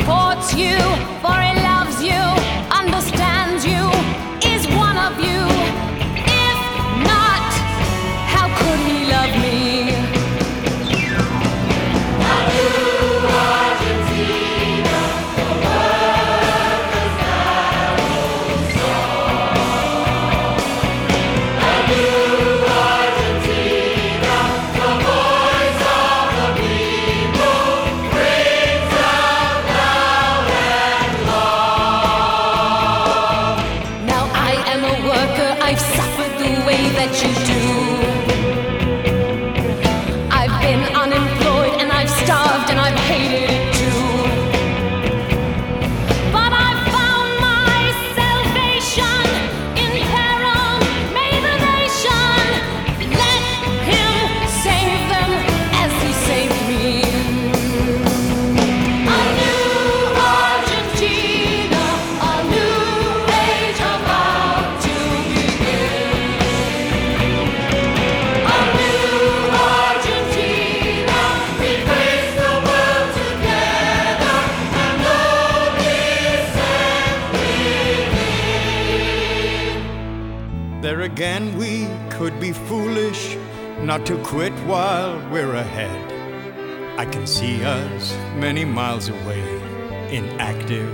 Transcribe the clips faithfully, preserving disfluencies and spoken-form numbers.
supports you, for he loves you, understands you, is one of you. If not, how could he love me? I've suffered the way that you do. I've been unemployed and I've starved and I've hated it too. But I've found my salvation in peril, may the nation let him save them as he saved me. A new Argentina, a new age about to There again, we could be foolish not to quit while we're ahead. I can see us many miles away, inactive,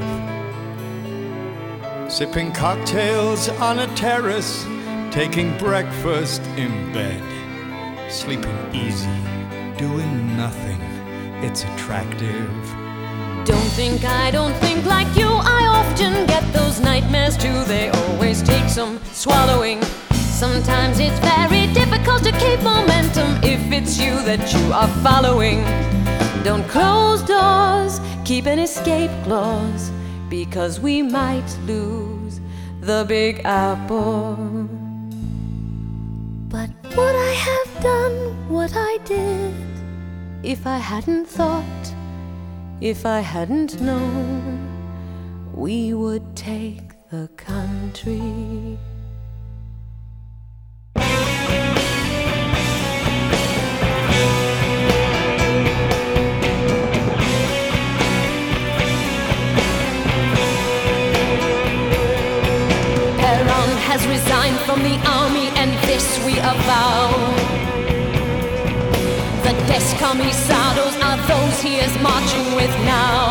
sipping cocktails on a terrace, taking breakfast in bed, sleeping easy, doing nothing. It's attractive. Don't think I don't think like you. I often get those nightmares too. They always take some swallowing. Sometimes it's very difficult to keep momentum if it's you that you are following. Don't close doors, keep an escape clause, because we might lose the Big Apple. But would I have done what I did if I hadn't thought, if I hadn't known we would take the country? Perón has resigned from the army, and this we avow. The descamisados are those he is marching with now.